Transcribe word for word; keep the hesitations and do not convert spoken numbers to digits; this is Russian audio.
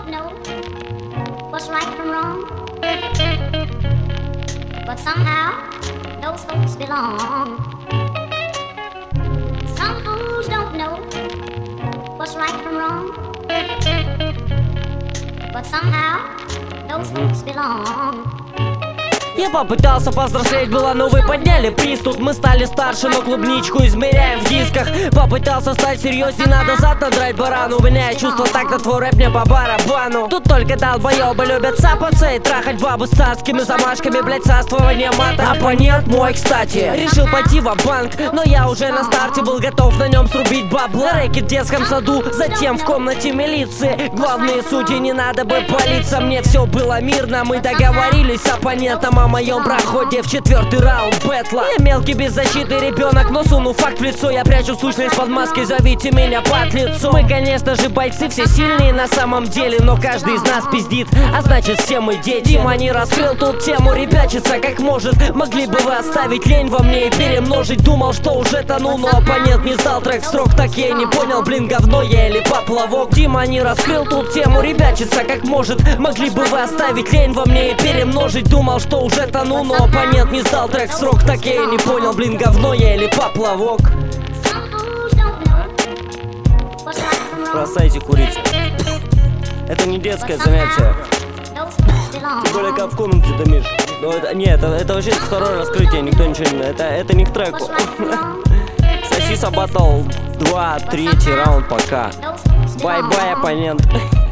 know what's right from wrong, but somehow those folks belong. Some fools don't know what's right from wrong, but somehow those folks belong. Я попытался повзрослеть, было, но вы подняли приз. Тут мы стали старше, но клубничку измеряем в дисках. Попытался стать серьезней, надо зад надрать барану. У меня чувство так-то твой рэп мне по барабану. Тут только долбоёбы любят цапаться и трахать бабу с царскими замашками, блять, царствование мата. Оппонент мой, кстати, решил пойти в банк, но я уже на старте был готов на нем срубить бабла. Рэкет в детском саду, затем в комнате милиции. Главные судьи, не надо бы палиться, мне все было мирно. Мы договорились с оппонентом о моем проходе в четвертый раунд бэтла. Я мелкий беззащитный ребенок, но суну факт в лицо. Я прячу сущность под маской, зовите меня под лицо. Мы, конечно же, бойцы, все сильные на самом деле, но каждый из нас пиздит, а значит все мы дети. Дима не раскрыл тут тему, ребячится как может. Могли бы вы оставить лень во мне и перемножить. Думал, что уже тону, но оппонент не сдал трек в срок. Так я и не понял, блин, говно я или поплавок. Дима не раскрыл тут тему, ребячится как может. Могли бы вы оставить лень во мне и перемножить. Думал, что уже тону, но оппонент не сдал трек в срок. Так я и не понял, блин, говно я или поплавок. Бросайте курить. Это не детское занятие. Тем более, как в комнате дымишь. Но это, нет, это, это вообще второе раскрытие, никто ничего не... Это, это не к треку. Соси Сабатл два, третий раунд пока. Бай-бай, оппонент.